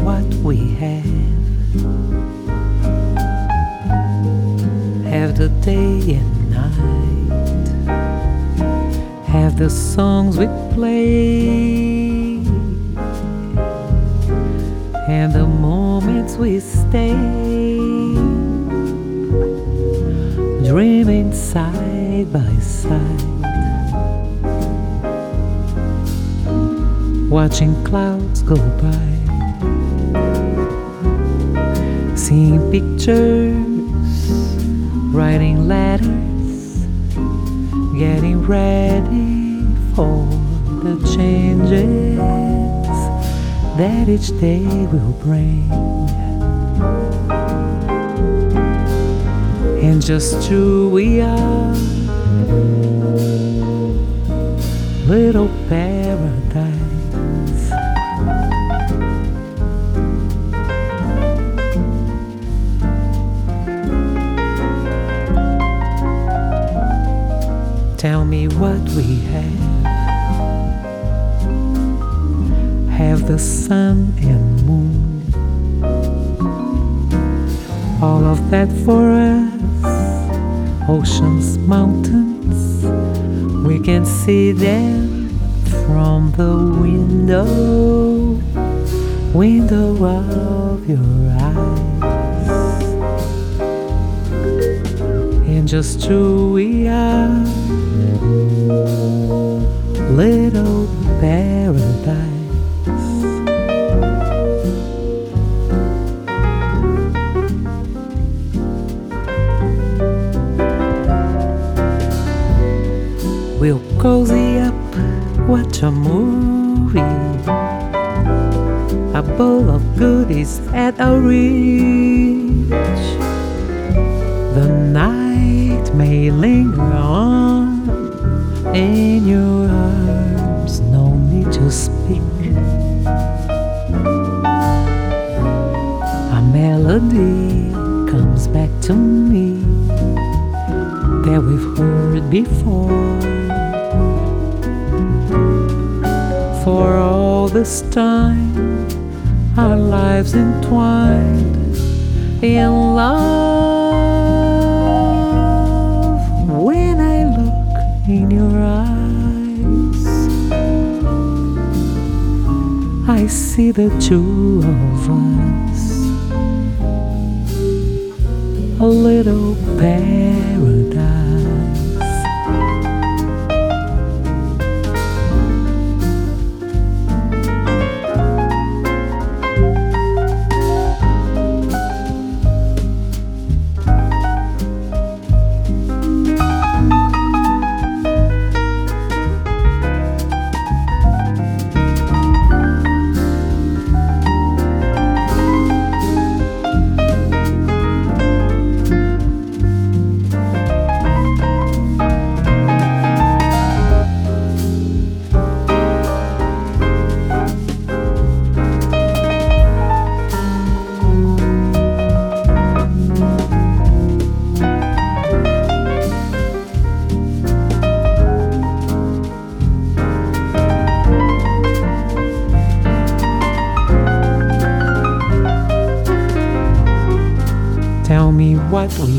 what we have the day and night, have the songs we play, and the moments we stay, dreaming side by side, watching clouds go by, seeing pictures, writing letters, getting ready for the changes that each day will bring. And just who we are, little paradise. Tell me what we have the sun and moon, all of that for us, oceans, mountains, we can see them from the window of your eyes. And just who we are, little paradise. We'll cozy up, watch a movie, a bowl of goodies at our reach. The night may linger on in your arms, no need to speak. A melody comes back to me that we've heard before. For all this time, our lives entwined in love. When I look in your eyes, I see the two of us, a little paradise. Tell me what we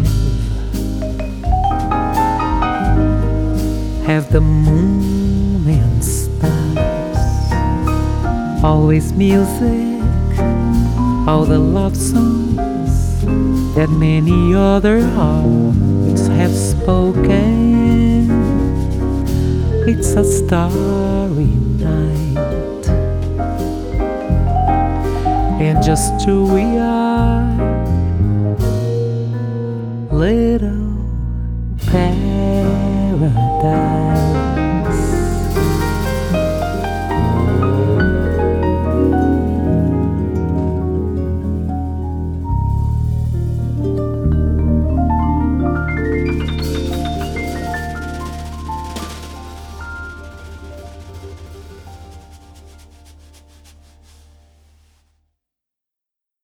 have the moon and stars, always music, all the love songs that many other hearts have spoken. It's a starry night, and just who we are, little paradise.